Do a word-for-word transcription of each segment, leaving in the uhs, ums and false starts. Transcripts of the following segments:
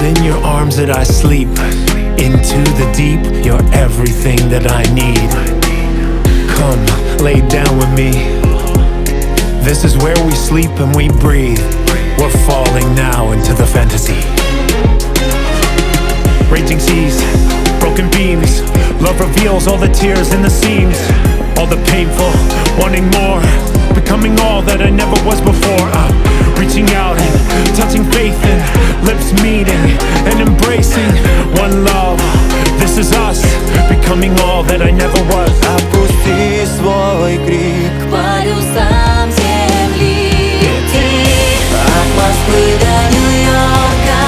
in your arms that I sleep. Into the deep, you're everything that I need. Come, lay down with me. This is where we sleep and we breathe. We're falling now into the fantasy. Raging seas, broken beams. Love reveals all the tears in the seams. All the painful, wanting more. Becoming all that I never was before. uh, Reaching out and touching faith and lips meeting and embracing one love. This is us, becoming all that I never was. Опусти свой крик к полюсам земли. от Москвы до Нью-Йорка,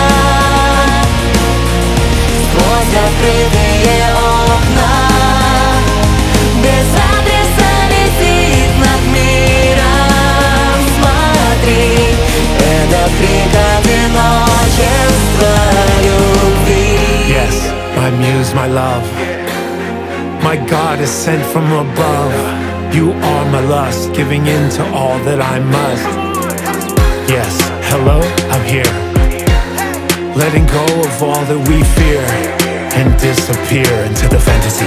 сквозь открытые окна. Без адреса летит над миром. Смотри, это крик одиночества любви. Yes, my muse, my love. My God is sent from above. You are my lust, giving in to all that I must. Yes, hello, I'm here. Letting go of all that we fear and disappear into the fantasy.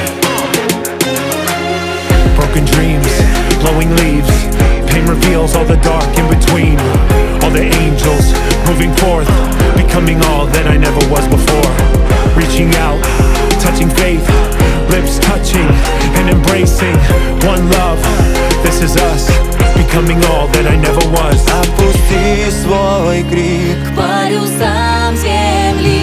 Broken dreams, blowing leaves. Pain reveals all the dark in between. All the angels moving forth, becoming all that I never was before. Reaching out, touching faith, lips touching and embracing one love. This is us, becoming all that I never was. Опусти свой крик К полюсам земли.